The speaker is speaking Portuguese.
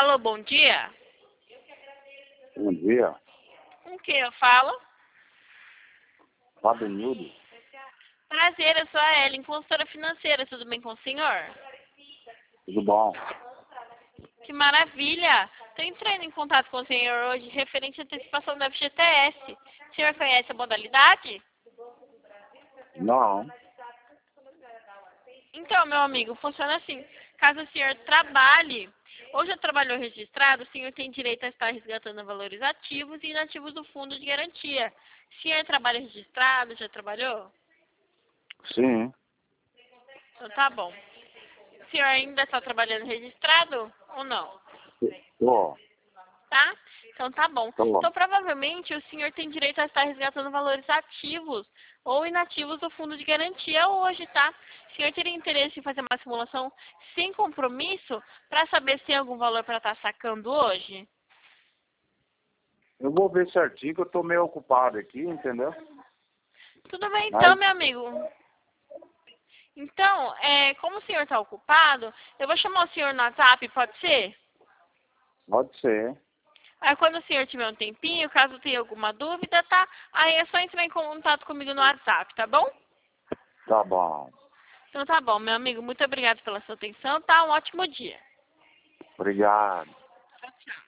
Alô, bom dia. Bom dia. Com quem eu falo? Fábio Nildo. Prazer, eu sou a Ellen, consultora financeira. Tudo bem com o senhor? Tudo bom? Que maravilha! Estou entrando em contato com o senhor hoje referente à antecipação da FGTS. O senhor conhece a modalidade? Não. Então, meu amigo, funciona assim. Caso o senhor trabalhe ou já trabalhou registrado, o senhor tem direito a estar resgatando valores ativos e inativos do fundo de garantia. O senhor trabalha registrado, já trabalhou? Sim. Então tá bom. O senhor ainda está trabalhando registrado ou não? Tô. Tá? Então tá bom. Tô. Então provavelmente o senhor tem direito a estar resgatando valores ativos ou inativos do fundo de garantia hoje, tá? O senhor teria interesse em fazer uma simulação sem compromisso para saber se tem algum valor para estar sacando hoje? Eu vou ver certinho que eu tô meio ocupado aqui, entendeu? Tudo bem então, Mas meu amigo. Então, como o senhor está ocupado, eu vou chamar o senhor no WhatsApp, pode ser? pode ser. Aí quando o senhor tiver um tempinho, caso tenha alguma dúvida, tá? Aí é só entrar em contato comigo no WhatsApp, tá bom? Tá bom. Então tá bom, meu amigo. Muito obrigado pela sua atenção, tá? Um ótimo dia. Obrigado. Tchau, tchau.